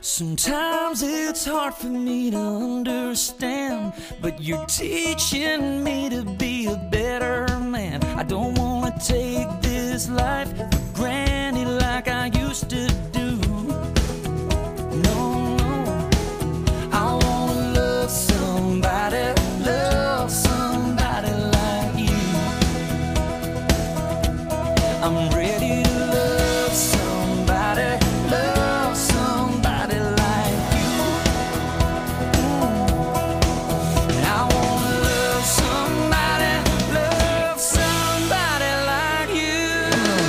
Sometimes it's hard for me to understand, but you're teaching me to be a better man. I don't wanna take this life for granted like I used to do. No, no, I wanna love somebody like you. I'm ready to love somebody like you. And I wanna love somebody like you.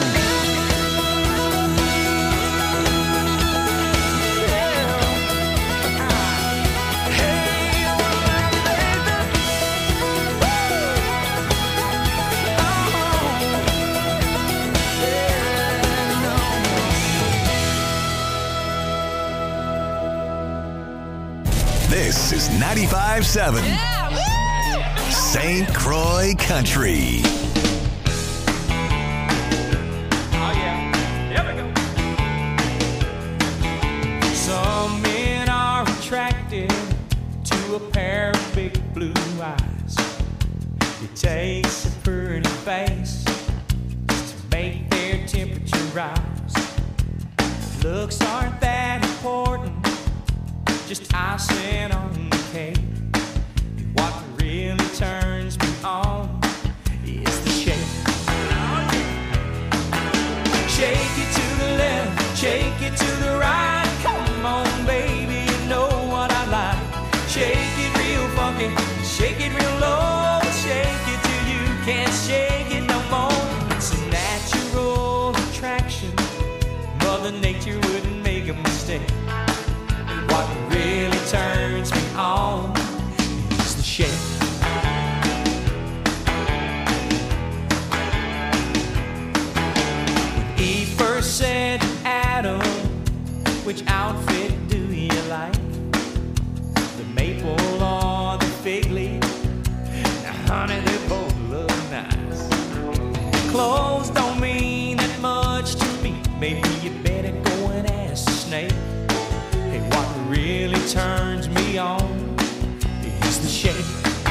This is 95.7 St. Croix Country. Oh yeah, here we go. Some men are attracted to a pair of big blue eyes. It takes a pretty face to make their temperature rise. Looks aren't that important, just icing on the cake. What really turns me on is the shake. Shake it to the left, shake it to the right. Come on, baby, you know what I like. Shake it real funky, shake it real low. Shake it till you can't shake it no more. It's a natural attraction. Mother Nature wouldn't make a mistake. What really turns me on is the shake. When Eve first said to Adam, which outfit do you like? The maple or the fig leaf? Now honey, they both look nice. Clothes don't mean that much to me. Maybe you better go and ask the snake. What really turns me on is the shake.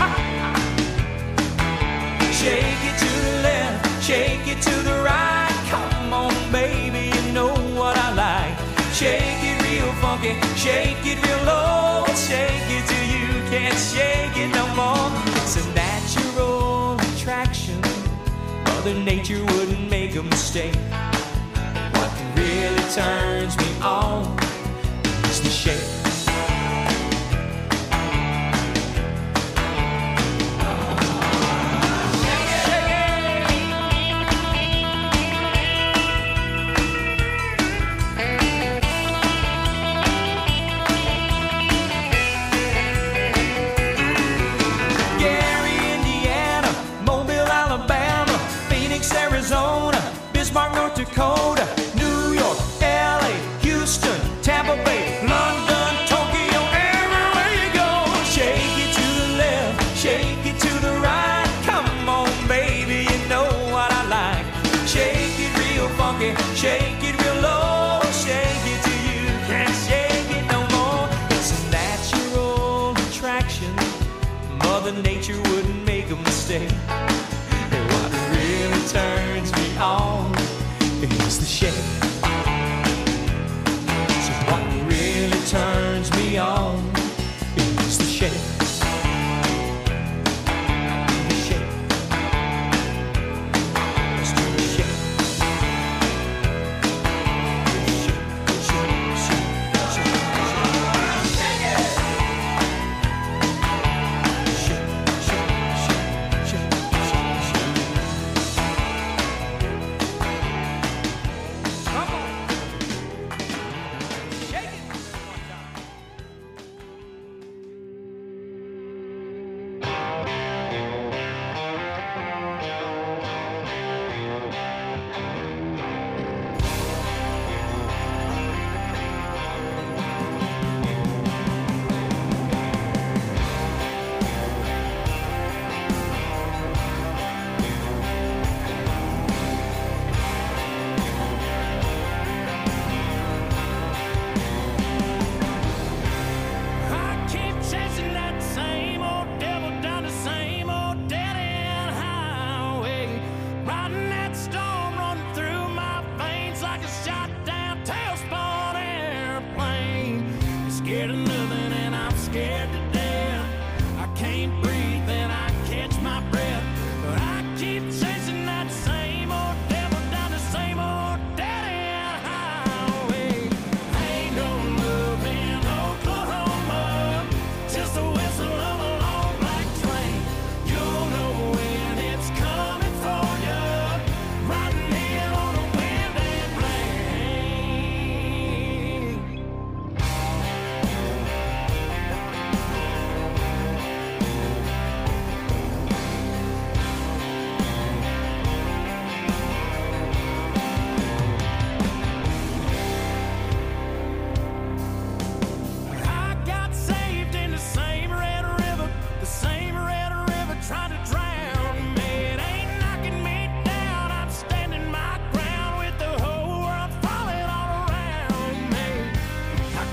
Shake it to the left, shake it to the right. Come on, baby, you know what I like. Shake it real funky, shake it real low. Shake it till you can't shake it no more. It's a natural attraction. Mother Nature wouldn't make a mistake. What really turns me on is the shake. Gary, Indiana, Mobile, Alabama, Phoenix, Arizona, Bismarck, North Dakota, New York, LA, Houston, Tampa Bay, London, Tokyo, everywhere you go. Shake it to the left, shake it to the right. Come on, baby, you know what I like. Shake it real funky, shake it real low. Shake it till you can't shake it no more. It's a natural attraction. Mother Nature wouldn't make a mistake. And what really turns me on is the shake. So what really turns me on is the shake. The shake. Let's do the shake. Shake, shake, shake, shake, shake it. Shake, shake, shake, shake, shake, shake. Come on. Shake it one time.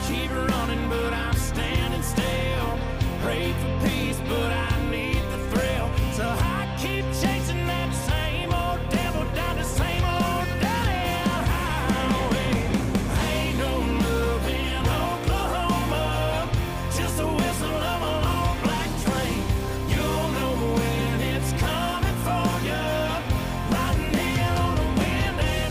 keep running, but I'm standing still. Pray for peace, but I need the thrill. So I keep chasing that same old devil down the same old dead-end highway. Ain't no love in Oklahoma, just a whistle of a long black train. You'll know when it's coming for you, riding in on the wind and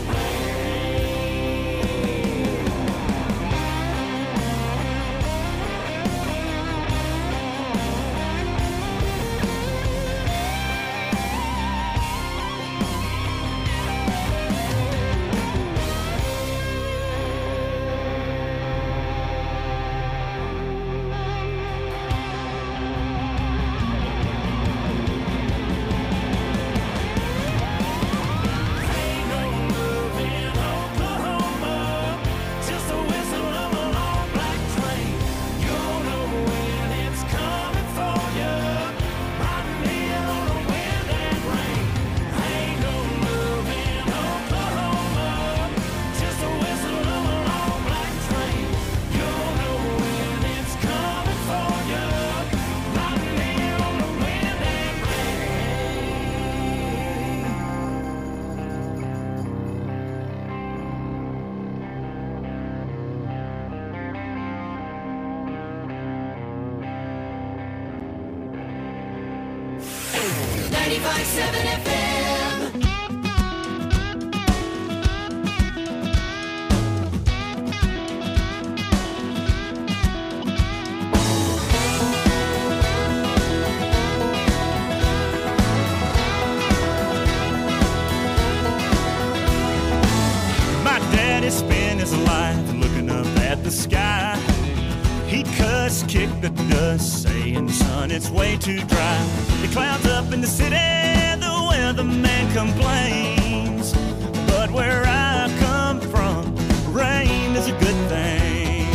spent his life looking up at the sky. He cussed, kicked the dust, saying, son, it's way too dry. The clouds up in the city, the weatherman complains. But where I come from, rain is a good thing.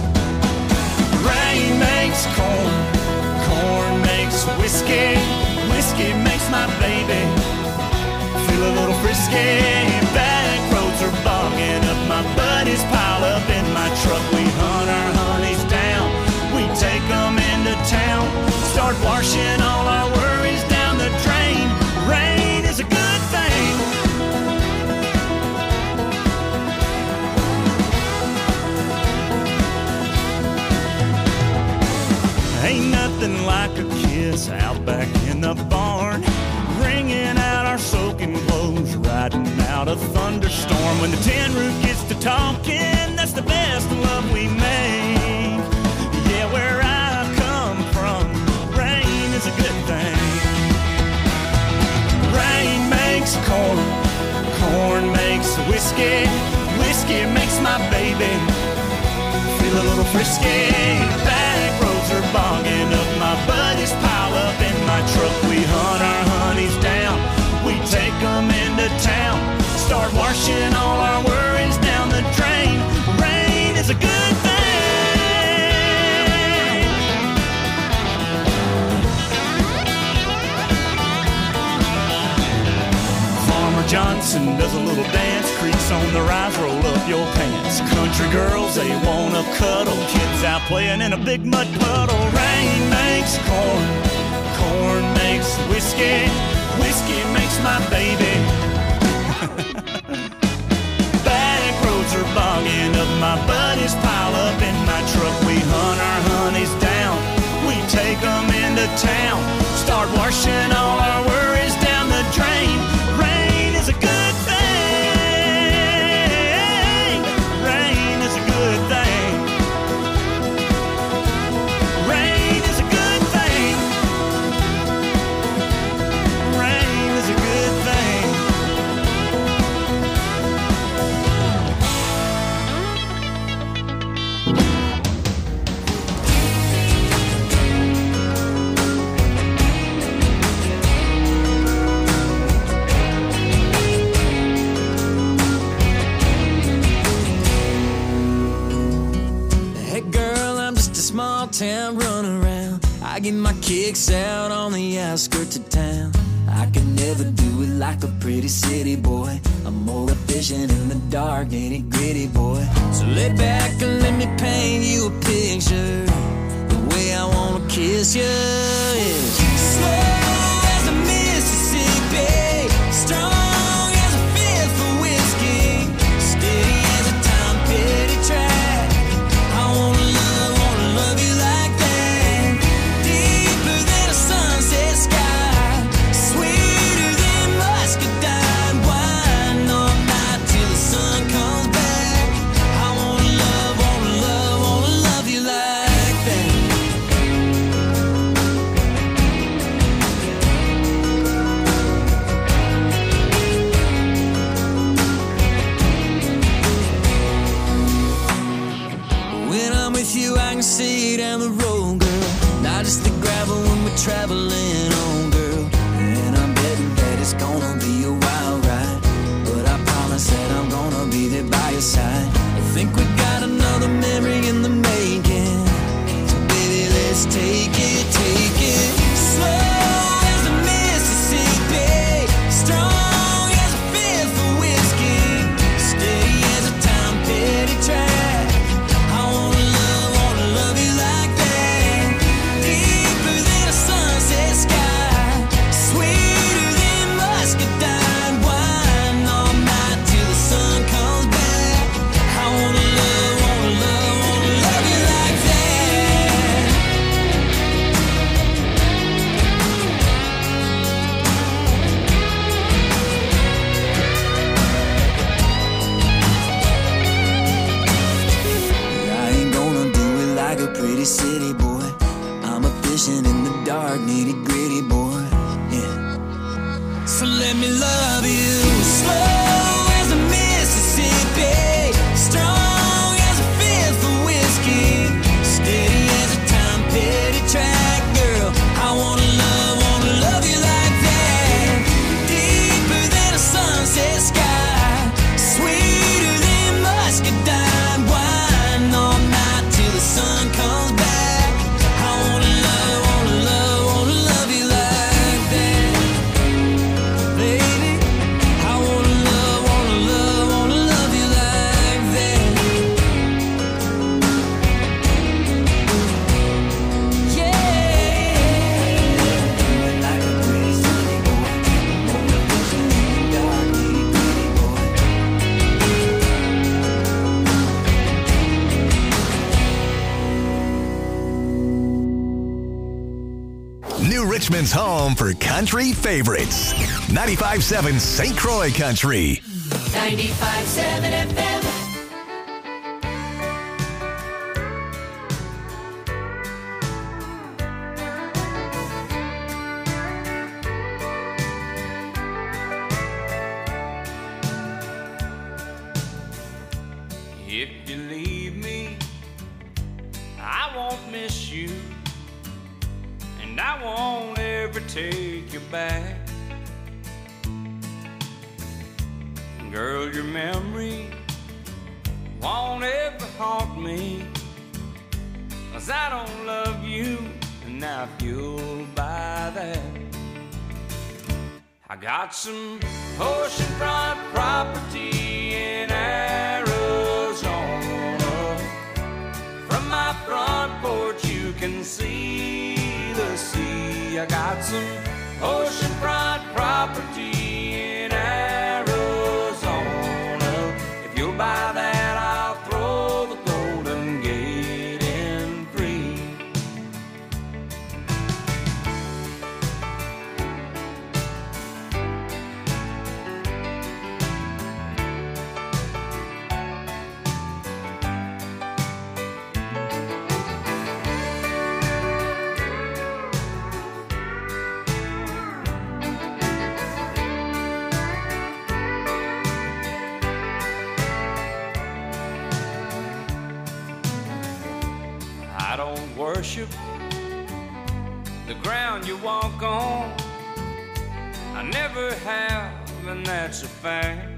Rain makes corn, corn makes whiskey, whiskey makes my baby feel a little frisky. Back roads are bogging up, my buddies pile up in my truck. We hunt our honeys down, we take them into town, start washing all our worries down the drain. Rain is a good thing. Ain't nothing like a kiss out back in the barn, wringing out our soaking clothes, riding out a thunderstorm. When the tin roof gets to talking, that's the best love we make. Yeah, where I come from, rain is a good thing. Rain makes corn, corn makes whiskey, whiskey makes my baby feel a little frisky. Back roads are bogging up, my buddies pile up in my truck. We hunt our honeys down, we take them into town, start washing all our worries down the drain. Rain is a good thing. Farmer Johnson does a little dance, creaks on the rise, roll up your pants. Country girls, they wanna cuddle, kids out playing in a big mud puddle. Rain makes corn, corn makes whiskey, whiskey makes my baby. Back roads are bogging up, my buddies pile up in my truck. We hunt our honeys down, we take them into town, start washing all our worries down the drain. Rain is a good thing. Rain is a good thing. Rain is a good thing. Rain is a good thing. Town run around, I get my kicks out on the outskirts of town. I can never do it like a pretty city boy. I'm more efficient in the dark, ain't it gritty boy? So lay back and let me paint you When I'm with you, I can see down the road, girl. Not just the gravel when we're traveling on, girl. And I'm betting that it's gonna be a wild ride, but I promise that I'm gonna be there by your side. I think we got another memory in the making, so baby, let's take it slow as the Mississippi, strong as a fifth of whiskey, steady as a time petty track. I wanna love you like that, deeper than a sunset sky, sweeter than muscadine wine, all night till the sun comes back. I wanna love you like that. I ain't gonna do it like a pretty city boy. I'm a fishing in the dark, nitty gritty boy. Yeah. So let me love you slow as the Mississippi, strong as a fifth of whiskey, steady as a time petty track, girl. I wanna love you like that, deeper than a sunset sky, sweeter than muscadine wine, all night till the sun comes back. I wanna love you like that, baby. I wanna love you like that. Yeah. Like a pretty city boy, motivation in the dark, nitty gritty boy. New Richmond's home for country favorites. 95.7 St. Croix Country. 95.7 FM. If you leave me, I won't miss you, and I won't ever take you back. Girl, your memory won't ever haunt me, 'cause I don't love you, and now you'll buy that. I got some oceanfront property in Arizona. From my front porch you can see the sea. I got some oceanfront property in Arizona. If you'll buy that, I'll throw the Golden Gate in free. I don't worship the ground you walk on. I never have, and that's a fact.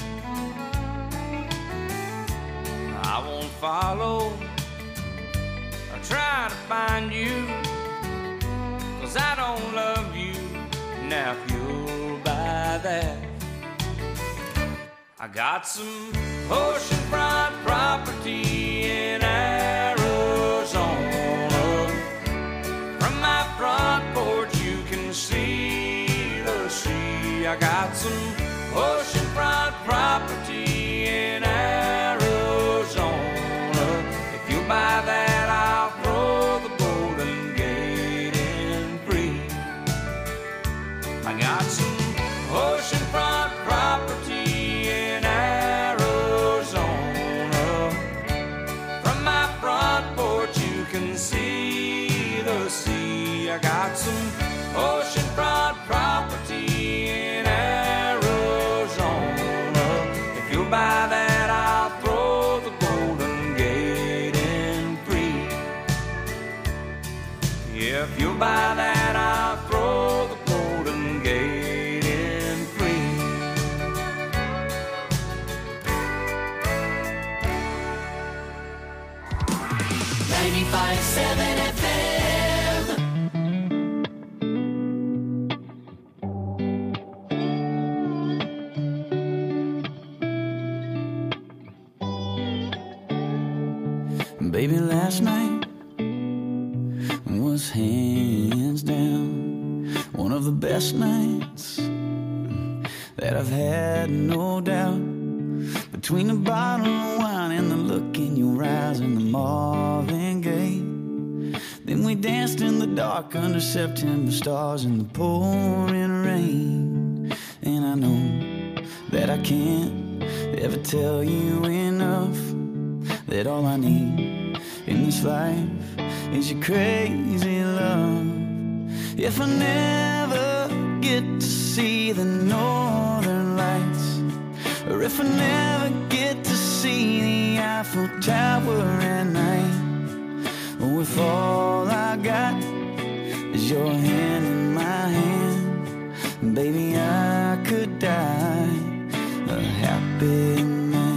I won't follow or try to find you, 'cause I don't love you. Now if you'll buy that, I got some oceanfront property in Arizona. From my front porch you can see the sea. I got some oceanfront property in Arizona. If you buy that, I'll throw the Golden Gate in free. I got some oceanfront property in Arizona. From my front porch you can see the sea. I got some oceanfront property in Arizona. If you'll buy that, I'll throw the Golden Gate in free. .95.7 FM. Baby, last night was hands down one of the best nights that I've had, no doubt. Between the bottle of wine and the look in your eyes and the Marvin Gaye, then we danced in the dark under September stars in the pouring rain. And I know that I can't ever tell you enough that all I need in this life is your crazy love. If I never get to see the northern lights, or if I never get to see the Eiffel Tower at night, or if all I got is your hand in my hand, baby, I could die a happy man.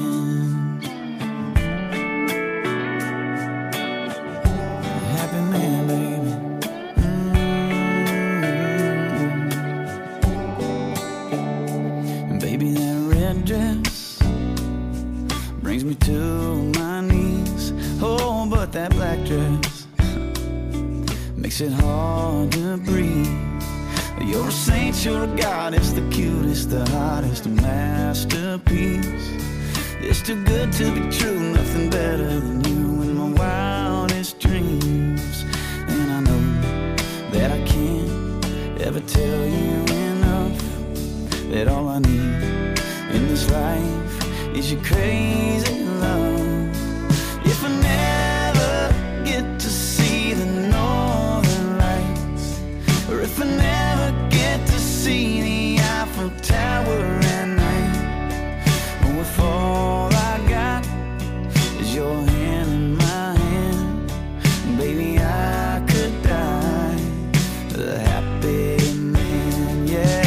Brings me to my knees. Oh, but that black dress makes it hard to breathe. You're a saint, you're a goddess, the cutest, the hottest, a masterpiece. It's too good to be true, nothing better than you in my wildest dreams. And I know that I can't ever tell you enough that all I need in this life is your crazy love. If I never get to see the northern lights, or if I never get to see the Eiffel Tower at night, or if all I got is your hand in my hand, baby, I could die a happy man, yeah.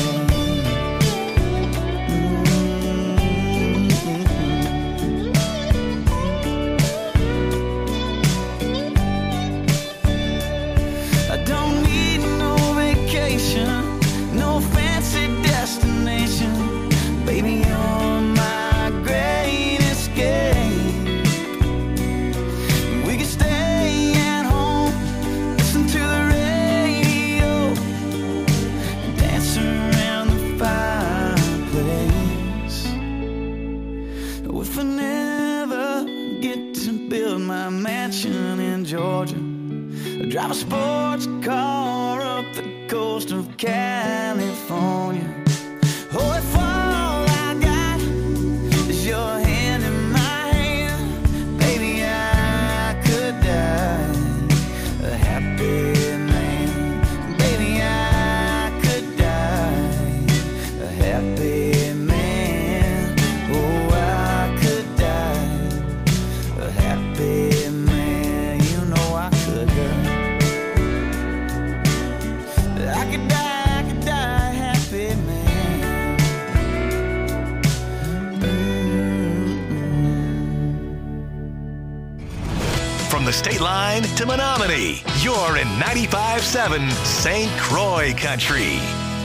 No fancy destination, baby, you're my great escape. We could stay at home, listen to the radio, dance around the fireplace. If I never get to build my mansion in Georgia, drive a sports car up the coast of California. Oh, if all I got is your hand in my hand, baby, I could die a happy man. Baby, I could die a happy man. Oh, I could die a happy man. You know I could, girl. I could die happy man. From the state line to Menominee, you're in 95.7 St. Croix Country.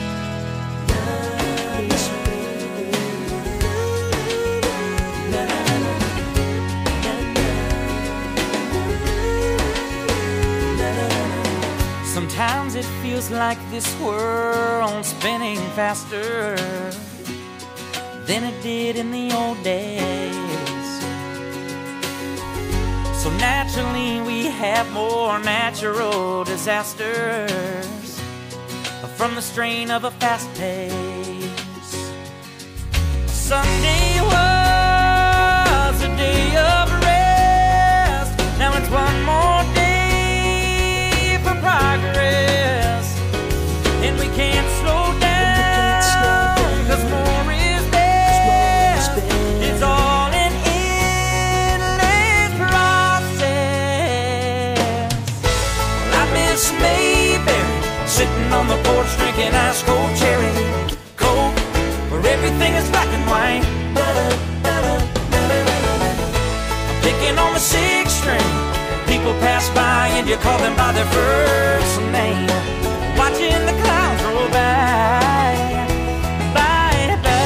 Sometimes it feels like this world's spinning faster than it did in the old days. So naturally we have more natural disasters from the strain of a fast pace. Sunday was a day of rest. Now it's one more day for progress, and we can't slow down, 'cause more is best. It's all an endless process. Well, I miss me porch drinking ice cold cherry Coke, where everything is black and white. I'm picking on the sixth string. People pass by and you call them by their first name. Watching the clouds roll by, by, by.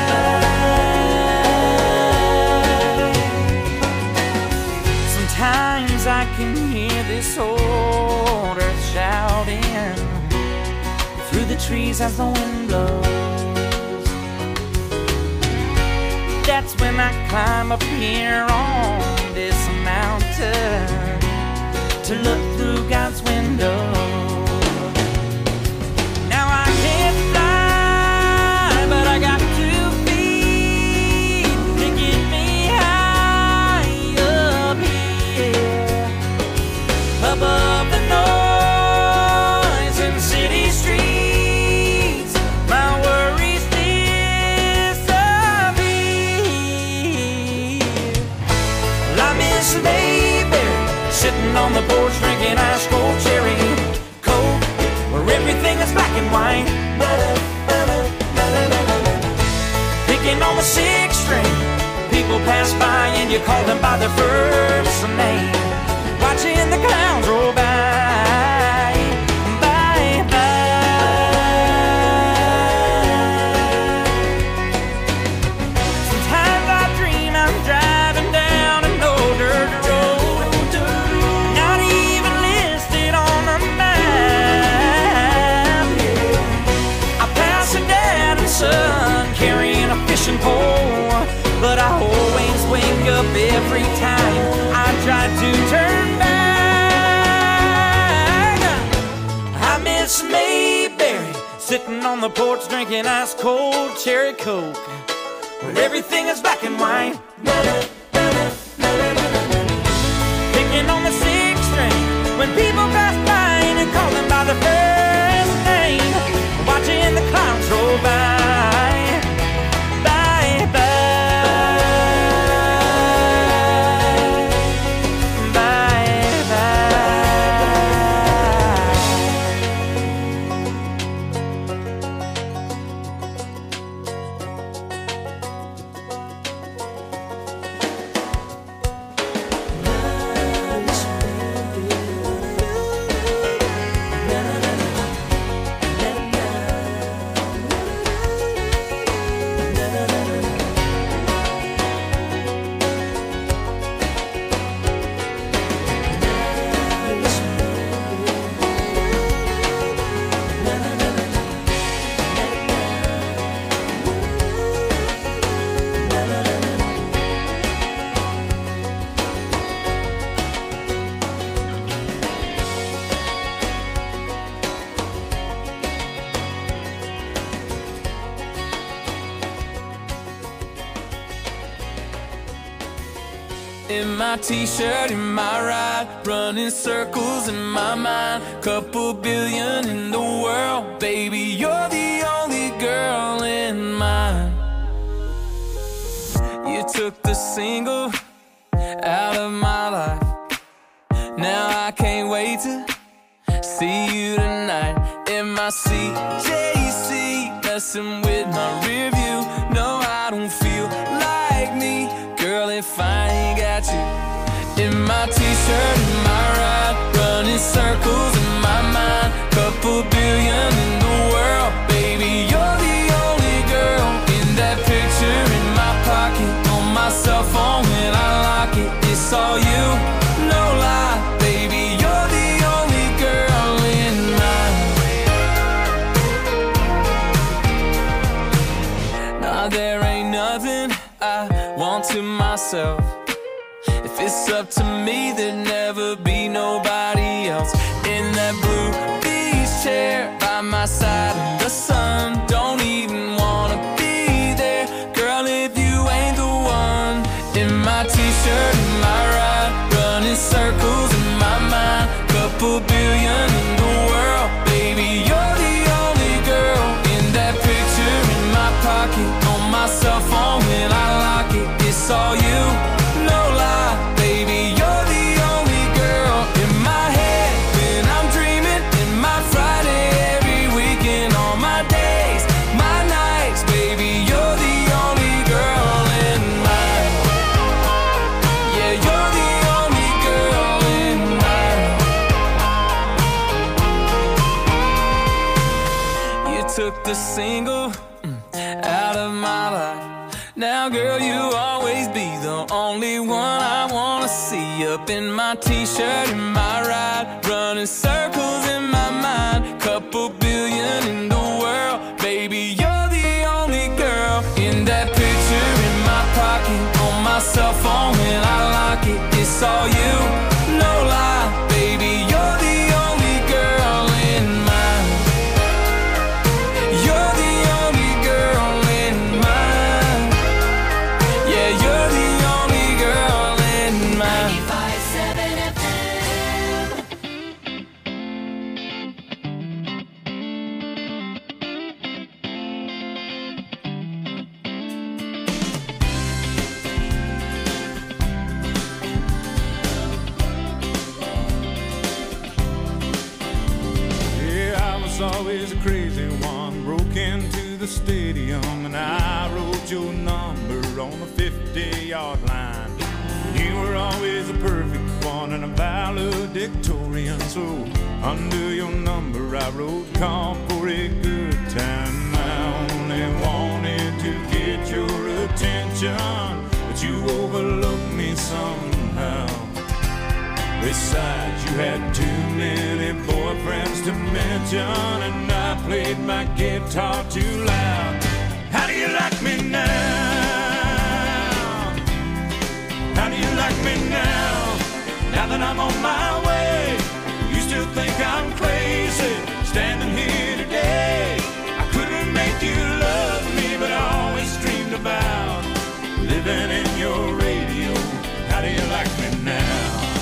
Sometimes I can hear this old earth shouting through the trees as the wind blows. That's when I climb up here on this mountain to look through God's window. Now I can't fly, but I got 2 feet to get me high up here, above the noise in city streets. My worries disappear. Well, I miss Mayberry, sitting on the porch drinking ice cold cherry Coke, where everything is black and white. Picking on the sixth string. People pass by and you call them by their first name. Watching the clouds roll by, by, by. Sometimes I dream I'm driving down an old dirt road, not even listed on the map. I pass a dad and son carrying a fishing pole, but I always wake up every time I try to turn back. I miss Mayberry, sitting on the porch drinking ice cold cherry Coke, where everything is black and white. Picking on the sixth string. When people pass by and you call them by their first name. Watching the clouds roll by, by, by. In my t-shirt, in my ride, running circles in my mind. Couple billion in the world, baby, you're the only girl in mine. You took the single out of my life. Now I can't wait to see you tonight. In my CJC, messing with my rear view. No, I don't feel like me, girl, if I ain't got you. In my t-shirt, in my ride, running circles in my mind. Couple billion in the world, baby, you're the only girl. In that picture in my pocket, on my cell phone when I lock it, it's all you, no lie, baby, you're the only girl in mine. Nah, there ain't nothing I want to myself. If it's up to me, there'd never be nobody else. In that blue beach chair by my side in the sun, don't even wanna be there, girl, if you ain't the one. In my t-shirt, in my ride, running circles in my mind. Couple billion in the world, baby, you're the only girl. In that picture in my pocket, on my cell phone when I lock it, it's all you, no lie, baby, you're the a single out of my life. Now, girl, you'll always be the only one I wanna see. Up in my t-shirt, in my ride, running circles in my mind. Couple billion in the world, baby, you're the only girl. In that picture in my pocket, on my cell phone when I lock it, it's all you, no lie, baby, you're the only girl in mine. You're the only girl in mine. Yeah, you're the only girl in mine. 95.7 FM. Yeah, I was always a crazy one. Broke into the stadium and I wrote your number on the 50-yard line. You were always a perfect one and a valedictorian. So under your number I wrote, call for a good time. I only wanted to get your attention, but you overlooked me somehow. Besides, you had too many boyfriends to mention, and I played my guitar too loud. How do you like me now? How do you like me now? Now that I'm on my way, you still think I'm crazy, standing here today. I couldn't make you love me, but I always dreamed about living in your radio. How do you like me now?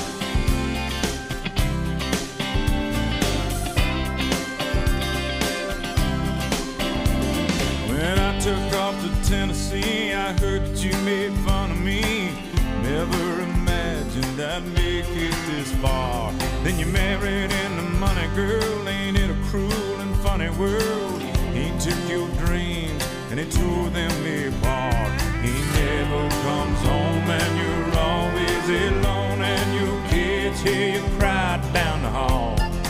When I took off to Tennessee, I heard that you made fun of me. Never imagined I'd make it this far. Then you married into money, girl. Ain't it a cruel and funny world? He took your dreams and he tore them apart. He never comes home and you're always alone, and your kids hear you cry down the hall.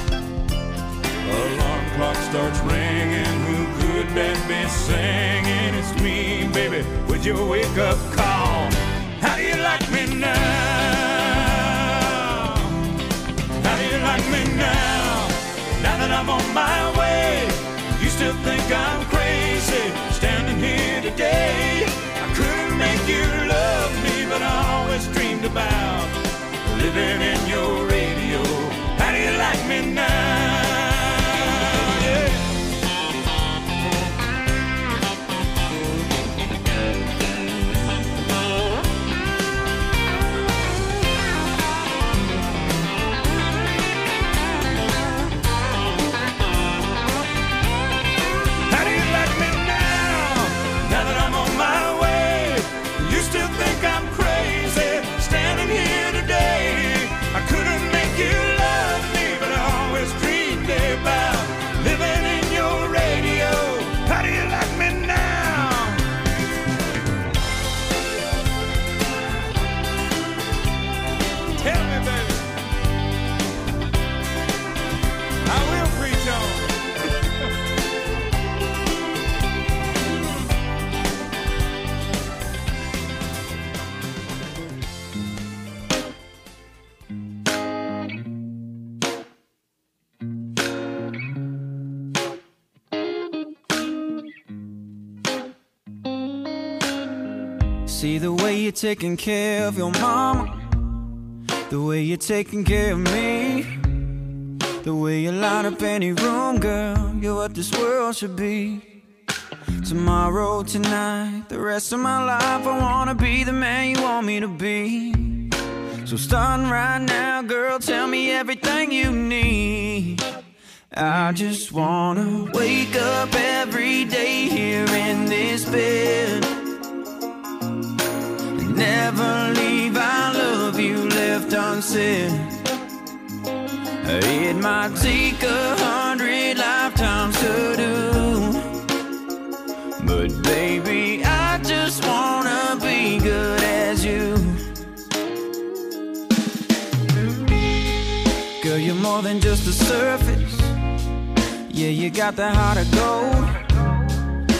Alarm clock starts ringing, who could that be singing? It's me, baby, with your wake-up call. How do you like me now? How do you like me now? Now that I'm on my way, you still think I'm crazy, standing here today. I couldn't make you love me, but I always dreamed about living in your radio. How do you like me now? See the way you're taking care of your mama, the way you're taking care of me, the way you light up any room, girl, you're what this world should be. Tomorrow, tonight, the rest of my life, I wanna be the man you want me to be. So starting right now, girl, tell me everything you need. I just wanna wake up every day here in this bed, never leave our love you left unsaid. It might take 100 lifetimes to do, but baby, I just wanna be good as you. Girl, Girl, you're more than just the surface. Yeah, you got the heart of gold.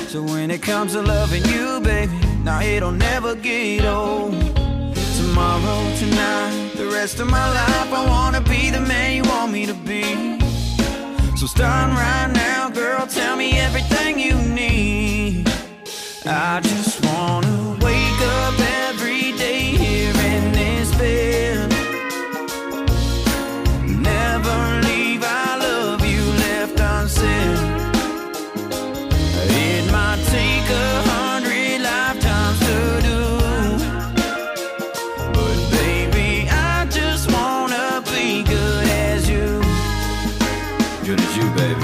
So when it comes to loving you, baby, now it'll never get old. Tomorrow, tonight, the rest of my life, I wanna be the man you want me to be. So start right now, girl, tell me everything you need. I just wanna wake up every day here in this bed. Never leave, I love you left unsaid. It might take 100 lifetimes to do, but baby, I just wanna be good as you. Good as you, baby.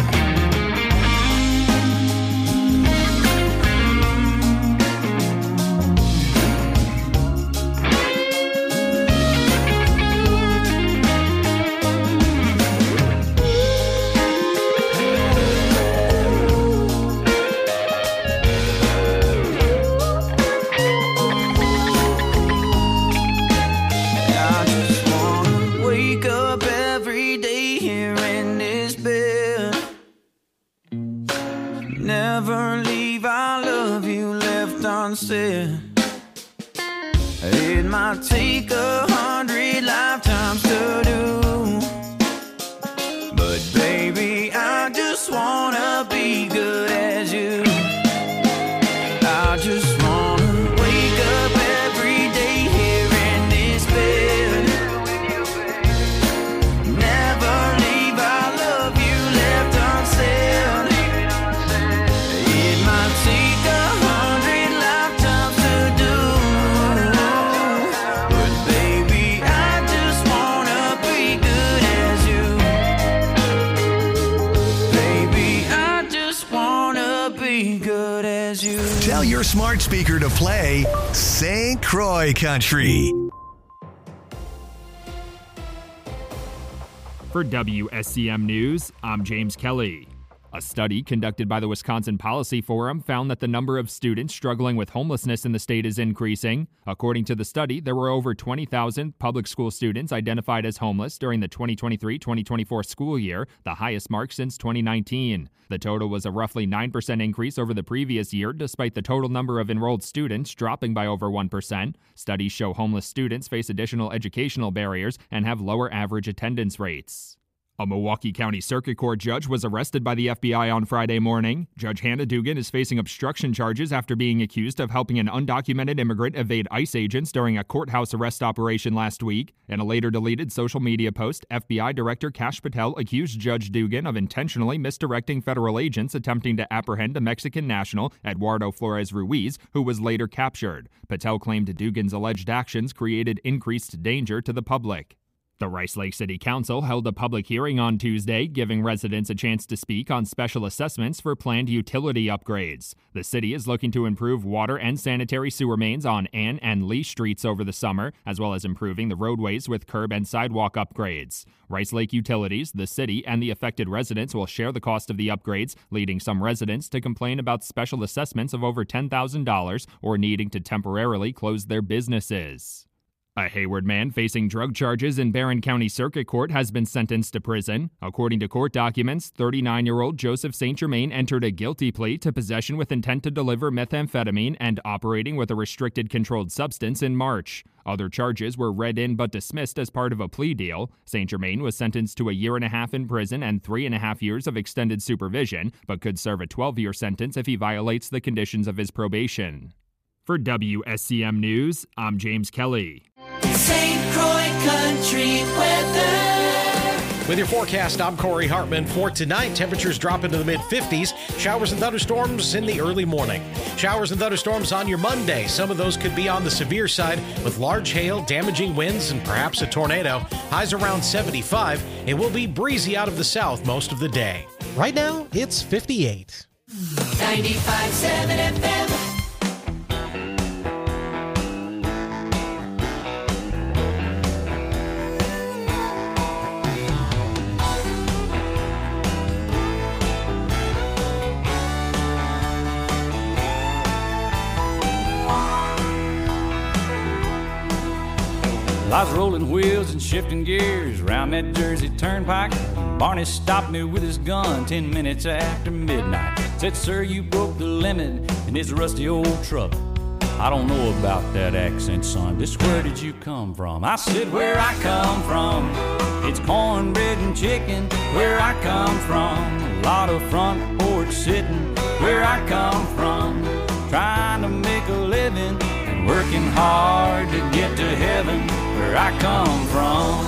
Never leave, I love you left unsaid. It might take 100 lifetimes to do, but baby, I just wanna be good as you. I just wanna wake up every day here in this bed. Never leave, I love you left unsaid. Take 100 lifetimes to do, but baby, I just wanna be good as you. Baby, I just wanna be good as you. Tell your smart speaker to play St. Croix Country. For WSCM News, I'm James Kelly. A study conducted by the Wisconsin Policy Forum found that the number of students struggling with homelessness in the state is increasing. According to the study, there were over 20,000 public school students identified as homeless during the 2023-2024 school year, the highest mark since 2019. The total was a roughly 9% increase over the previous year, despite the total number of enrolled students dropping by over 1%. Studies show homeless students face additional educational barriers and have lower average attendance rates. A Milwaukee County Circuit Court judge was arrested by the FBI on Friday morning. Judge Hannah Dugan is facing obstruction charges after being accused of helping an undocumented immigrant evade ICE agents during a courthouse arrest operation last week. In a later deleted social media post, FBI Director Kash Patel accused Judge Dugan of intentionally misdirecting federal agents attempting to apprehend a Mexican national, Eduardo Flores Ruiz, who was later captured. Patel claimed Dugan's alleged actions created increased danger to the public. The Rice Lake City Council held a public hearing on Tuesday, giving residents a chance to speak on special assessments for planned utility upgrades. The city is looking to improve water and sanitary sewer mains on Ann and Lee Streets over the summer, as well as improving the roadways with curb and sidewalk upgrades. Rice Lake Utilities, the city, and the affected residents will share the cost of the upgrades, leading some residents to complain about special assessments of over $10,000 or needing to temporarily close their businesses. A Hayward man facing drug charges in Barron County Circuit Court has been sentenced to prison. According to court documents, 39-year-old Joseph St. Germain entered a guilty plea to possession with intent to deliver methamphetamine and operating with a restricted controlled substance in March. Other charges were read in but dismissed as part of a plea deal. St. Germain was sentenced to a 1.5 years in prison and 3.5 years of extended supervision, but could serve a 12-year sentence if he violates the conditions of his probation. For WSCM News, I'm James Kelly. St. Croix Country weather. With your forecast, I'm Corey Hartman. For tonight, temperatures drop into the mid-50s. Showers and thunderstorms in the early morning. Showers and thunderstorms on your Monday. Some of those could be on the severe side with large hail, damaging winds, and perhaps a tornado. Highs around 75. It will be breezy out of the south most of the day. Right now, it's 58. 95.7 FM. Lots of rolling wheels and shifting gears around that Jersey Turnpike. Barney stopped me with his gun 10 minutes after midnight. Said, sir, you broke the limit in this rusty old truck. I don't know about that accent, son. Just where did you come from? I said, where I come from, it's cornbread and chicken. Where I come from, a lot of front porch sitting. Where I come from, trying to make a living and working hard to get to heaven. Where I come from,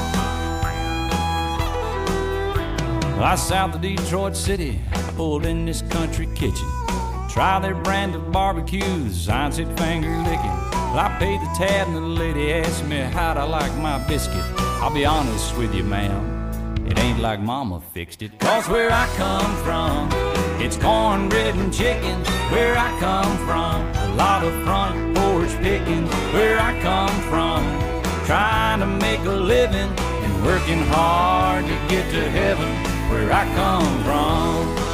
I south of Detroit City, pulled in this country kitchen. Try their brand of barbecues, I said finger licking. Well, I paid the tab and the lady asked me how'd I like my biscuit. I'll be honest with you, ma'am, it ain't like mama fixed it. Cause where I come from, it's cornbread and chicken. Where I come from, a lot of front porch picking. Where I come from, trying to make a living and working hard to get to heaven. Where I come from.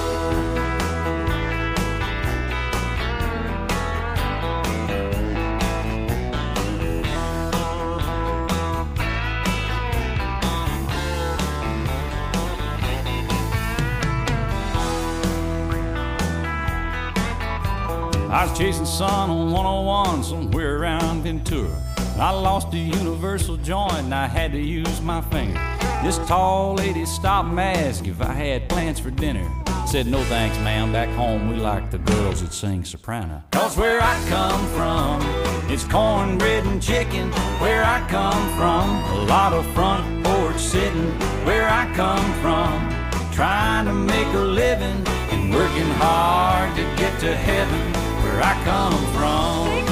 I was chasing sun on 101 somewhere around Ventura. I lost a universal joint and I had to use my finger. This tall lady stopped and asked if I had plans for dinner. Said, no thanks, ma'am, back home we like the girls that sing soprano. Cause where I come from, it's cornbread and chicken. Where I come from, a lot of front porch sitting. Where I come from, trying to make a living and working hard to get to heaven. Where I come from.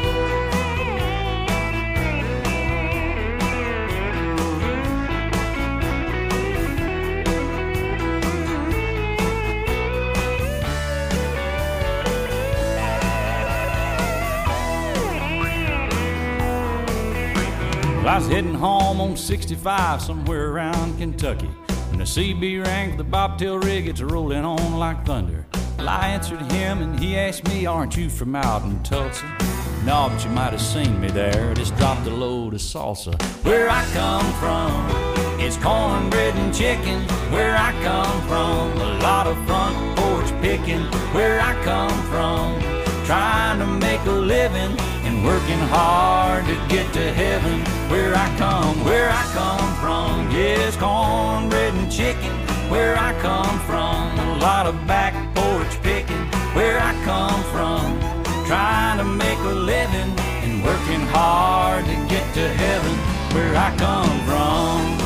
Well, I was heading home on 65 somewhere around Kentucky when the CB rang for the bobtail rig. It's rolling on like thunder. Well, I answered him and he asked me, aren't you from out in Tulsa? No, but you might have seen me there. Just dropped a load of salsa. Where I come from, it's cornbread and chicken. Where I come from, a lot of front porch picking. Where I come from, trying to make a living and working hard to get to heaven. Where I come from, yes, cornbread and chicken. Where I come from, a lot of back porch picking. Where I come from, trying to make a living and working hard to get to heaven. Where I come from,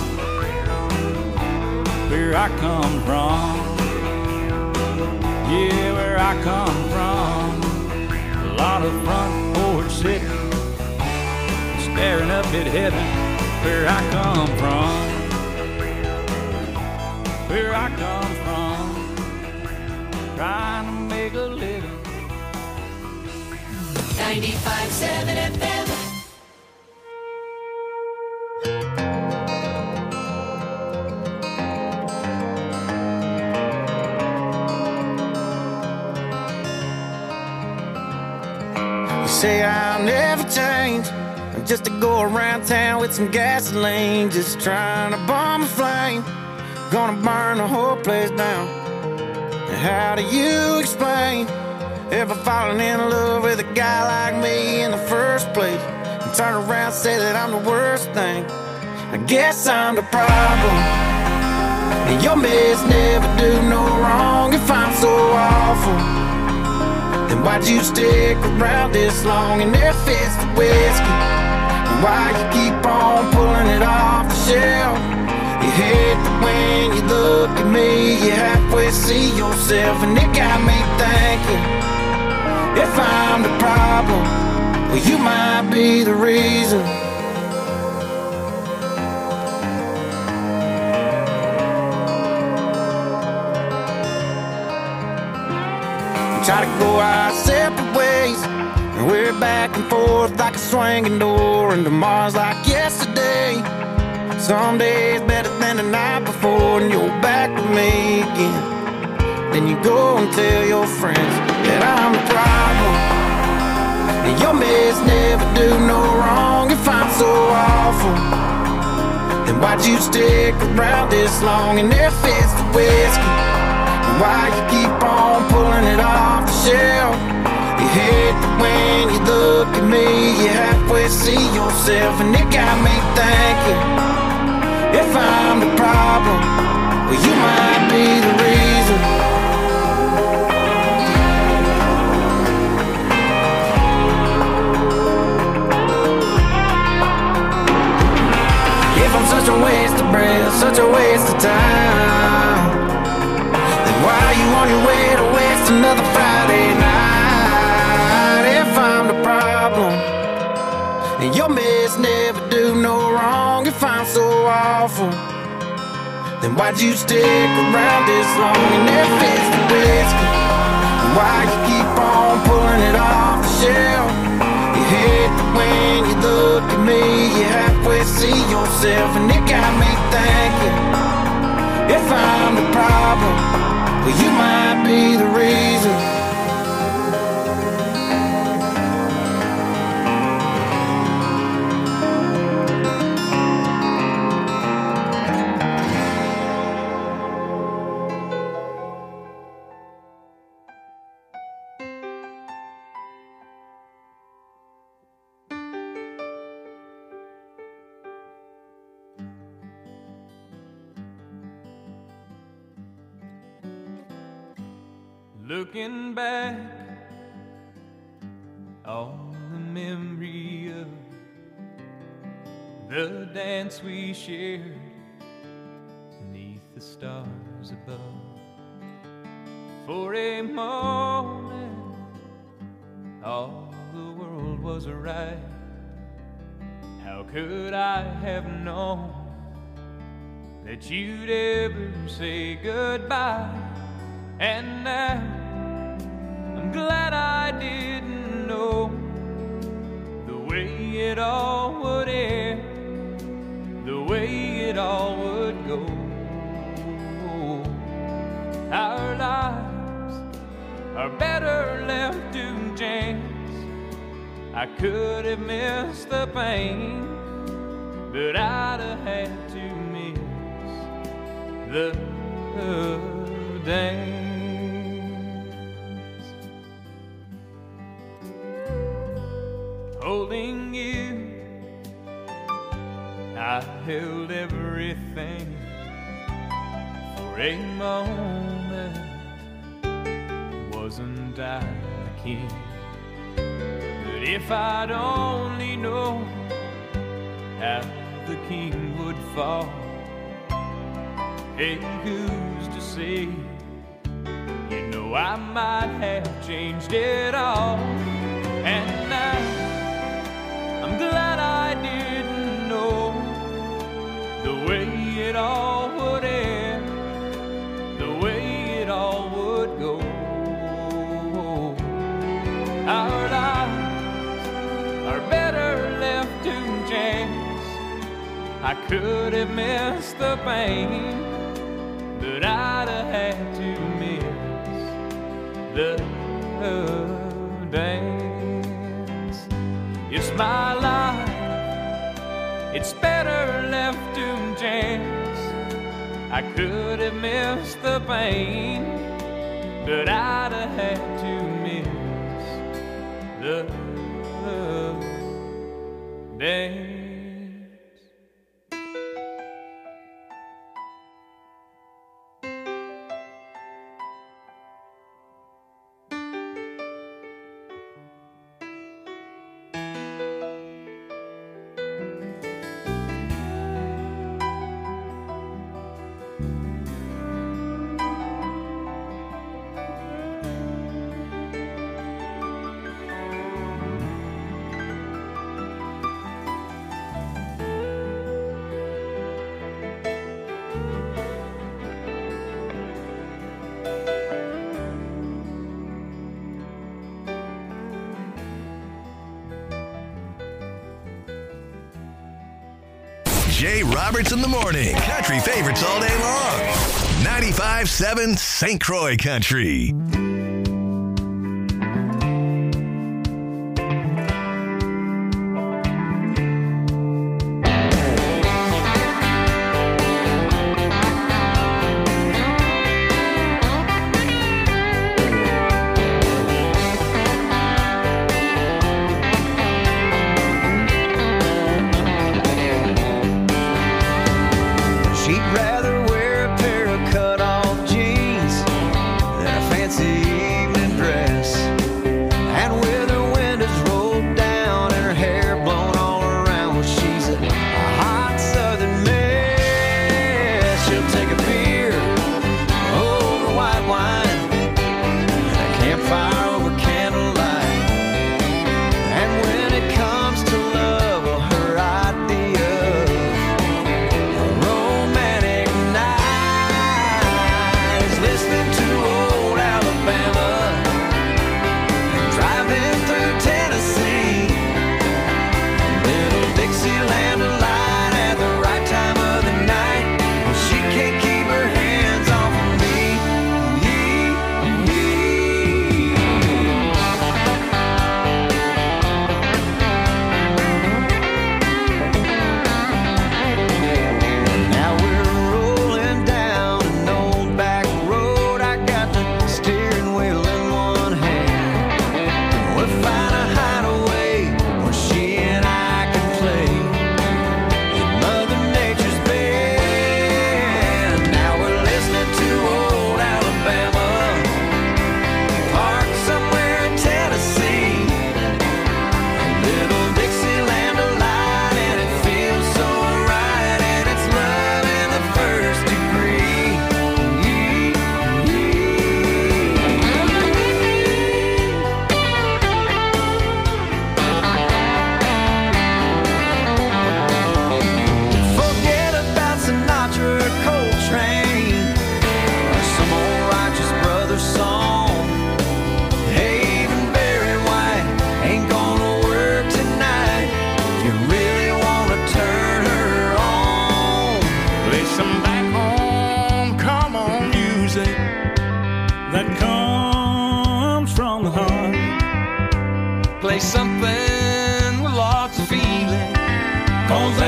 where I come from, yeah, where I come from, a lot of front porch sitting, staring up at heaven. Where I come from, where I come from, trying to make a living. 95.7 FM. You say I'll never change, I'm just to go around town with some gasoline, just trying to bomb a flame. Gonna burn the whole place down. And how do you explain ever falling in love with a guy like me in the first place? And turn around and say that I'm the worst thing. I guess I'm the problem. And your mess never do no wrong. If I'm so awful, then why'd you stick around this long and there fits the whiskey? And why you keep on pulling it off the shelf? You hate that when you look at me, you halfway see yourself, and it got me thinking, if I'm the problem, well, you might be the reason. We try to go our separate ways, and we're back and forth like a swinging door, and tomorrow's like yesterday. Some days better than the night before, and you're back with me again. Then you go and tell your friends that I'm the problem. And your mess never do no wrong. If I'm so awful, then why'd you stick around this long? And there fits the whiskey. Why you keep on pulling it off the shelf? You hate that when you look at me, you halfway see yourself, and it got me thinking, if I'm the problem, well, you might be the reason. If I'm such a waste of breath, such a waste of time, then why are you on your way to waste another Friday night? If I'm the problem, and your mess never do no wrong, if I'm so awful, then why'd you stick around this long? And if it's the whiskey, why you keep on pulling it off the shelf? You hate that when you look at me, you halfway see yourself, and it got me thinking, if I'm the problem, well, you might be the reason. Looking back on the memory of the dance we shared beneath the stars above. For a moment, all the world was right. How could I have known that you'd ever say goodbye? And now I'm glad I didn't know the way it all would end, the way it all would go. Our lives are better left to chance. I could have missed the pain, but I'd have had to miss the dance. Holding you, I held everything. For a moment, wasn't I the king? But if I'd only known how the king would fall, hey, who's to say? You know I might have changed it all. And now I'm glad I didn't know the way it all would end, the way it all would go. Our lives are better left to chance. I could have missed the pain, but I'd have had to miss the dance. It's my life, it's better left to chance. I could have missed the pain, but I'd have had to miss the dance. Jay Roberts in the morning. Country favorites all day long. 95.7 St. Croix Country.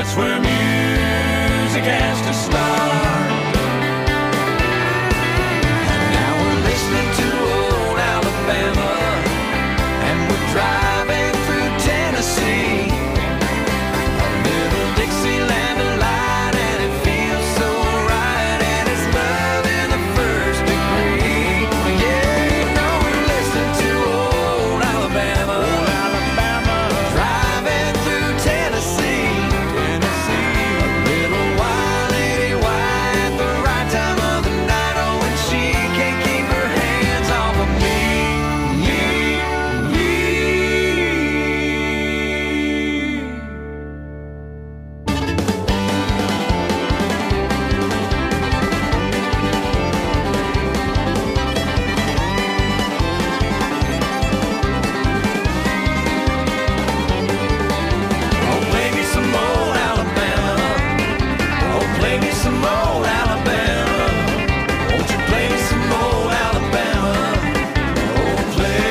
That's where music has to start. And now we're listening to old Alabama, and we're driving through Tennessee. A little Dixieland delight, and it feels so right, and it's love in the first degree. Yeah, you know we're listening to old Alabama, driving through Tennessee. A little wild lady white at the right time of the night. Oh, and she can't keep her hands off of me. Oh, play me some old Alabama. Oh, play me some old Alabama. Won't you play me some old Alabama? Oh, play.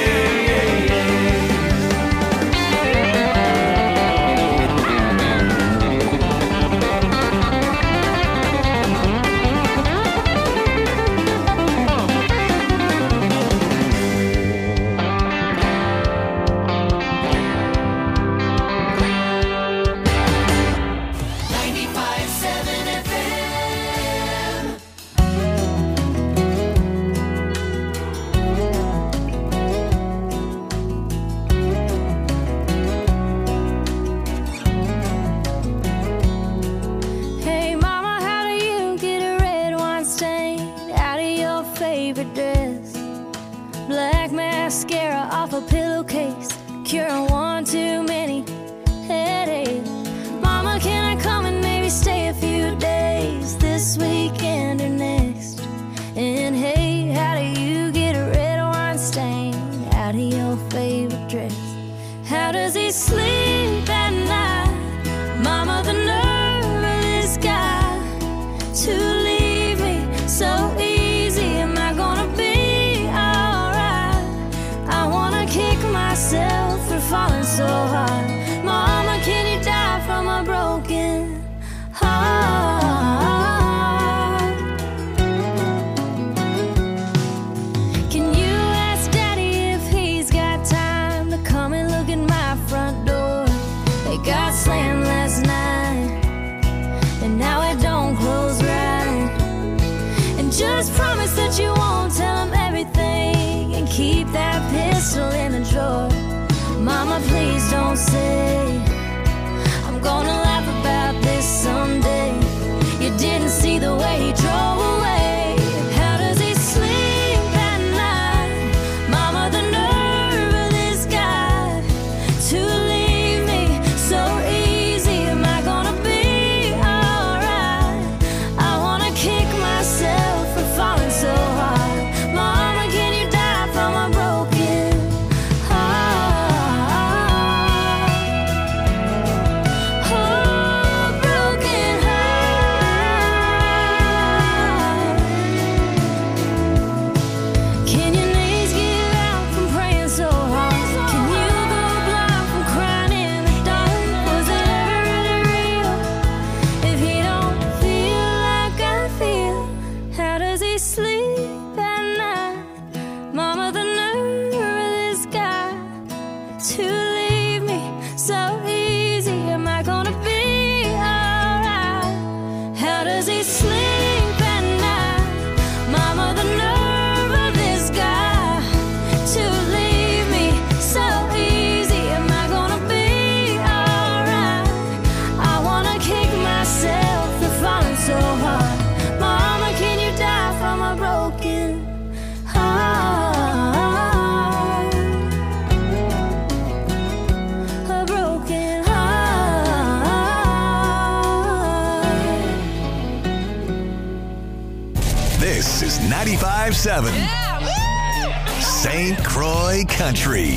Hey mama, how do you get a red wine stain out of your favorite dress? Black mascara off a pillowcase, curing one too many headaches. Mama, can I come and maybe stay a few days this weekend or next? And hey, how do you get a red wine stain out of your favorite dress? How does he sleep at night? Mama, the nerve of this guy to leave me so easy. Am I gonna be alright? I wanna kick myself for falling so hard. Mama, can you die from a broken heart? Can you ask Daddy if he's got time to come and look at my front door? They got slammed last night, and now it don't close right. And just promise that you won't tell him everything, and keep that pistol in the drawer. Mama, please don't say I'm gonna laugh about this someday. You didn't see the way he drove away. How does he sleep at night? Mama, the nerve of this guy to leave me so easy. Am I gonna be alright? I wanna kick myself for falling so hard. Mama, can you die from a broken heart? Oh, broken heart. Can your knees give out from praying so hard? Can you go blind from crying in the dark? Was it ever really real if he don't feel like I feel? How does he sleep at night? Mama, the nerve of this guy to leave me so easy. Am I gonna be alright? How does he sleep at night? Mama, the nerve of this guy to leave me so easy. Am I gonna be alright? I wanna kick myself for falling so hard. Mama, can you die from a broken heart? A broken heart. This is 95.7 St. Croix Country.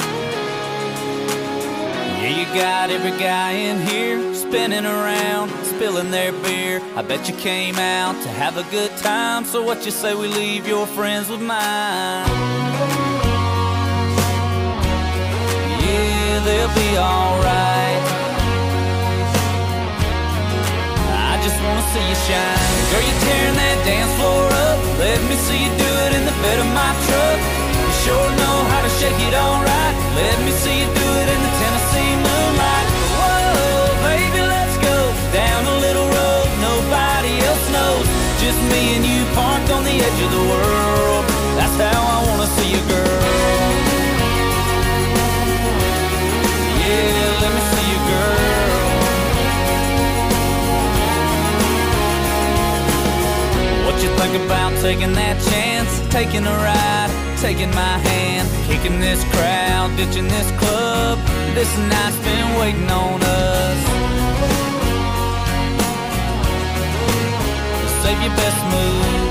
Yeah, you got every guy in here spinning around, spilling their beer. I bet you came out to have a good time, so what you say we leave your friends with mine? Yeah, they'll be alright. I just wanna see you shine. Girl, you're tearing that dance floor up. Let me see you do it in the bed of my truck. You sure know how to shake it alright. Let me see you do it in the Tennessee moonlight. Whoa, baby, let's go down a little road nobody else knows. Just me and you parked on the edge of the world. That's how I wanna see you, girl. Yeah, let me see you, girl. What you think about taking that chance? Taking a ride, taking my hand, kicking this crowd, ditching this club. This night's been waiting on us. Save your best move.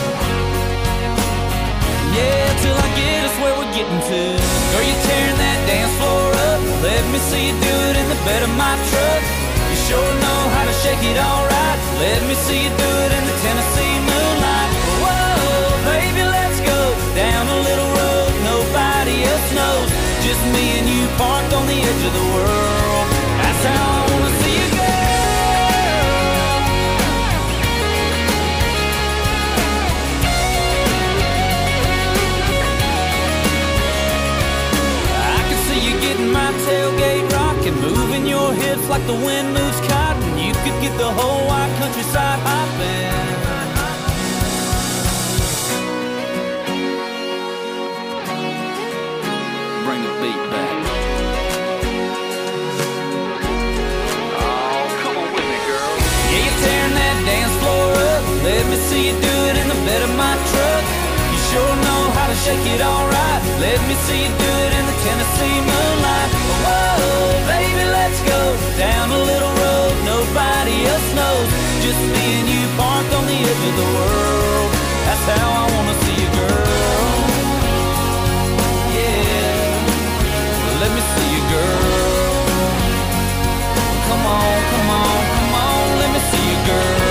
Yeah, till I get us where we're getting to. Girl, you're tearing that dance floor up. Let me see you do it in the bed of my truck. You sure know how to shake it alright. Let me see you do it in the Tennessee moonlight. Whoa, baby, let's go down a little road nobody else knows. Just me and you parked on the edge of the world. That's how I wanna see you, girl. I can see you getting my tailgate rocking, moving your hips like the wind moves cotton. You could get the whole wide countryside hopping. Bring the beat back. Oh, come on with me, girl. Yeah, you're tearing that dance floor up. Let me see you do it in the bed of my truck. You sure know how to shake it alright. Let me see you do it in the Tennessee moonlight. Whoa, baby, let's go down a little road nobody else knows. Just me and you parked on the edge of the world. That's how I wanna see you, girl. Yeah, let me see you, girl. Come on, come on, come on, let me see you, girl.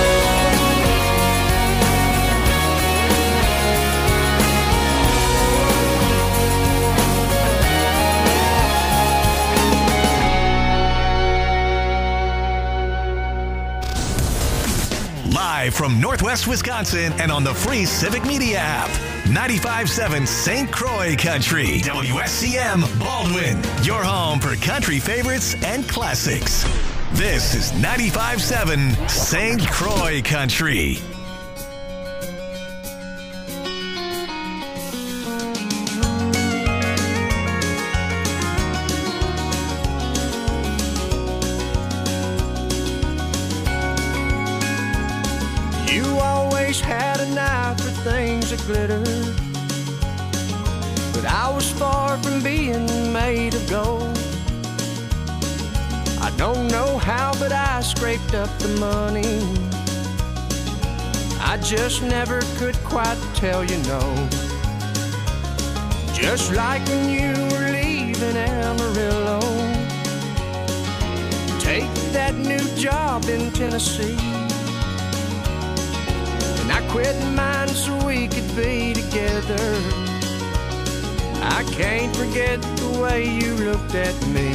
Live from Northwest Wisconsin and on the free Civic Media app. 95.7 St. Croix Country. WSCM Baldwin. Your home for country favorites and classics. This is 95.7 St. Croix Country. Had an eye for things that glitter, but I was far from being made of gold. I don't know how, but I scraped up the money. I just never could quite tell you no. Just like when you were leaving Amarillo, take that new job in Tennessee. I quit mine so we could be together. I can't forget the way you looked at me.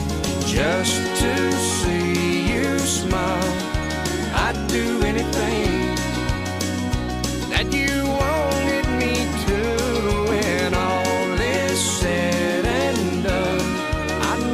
Just to see you smile, I'd do anything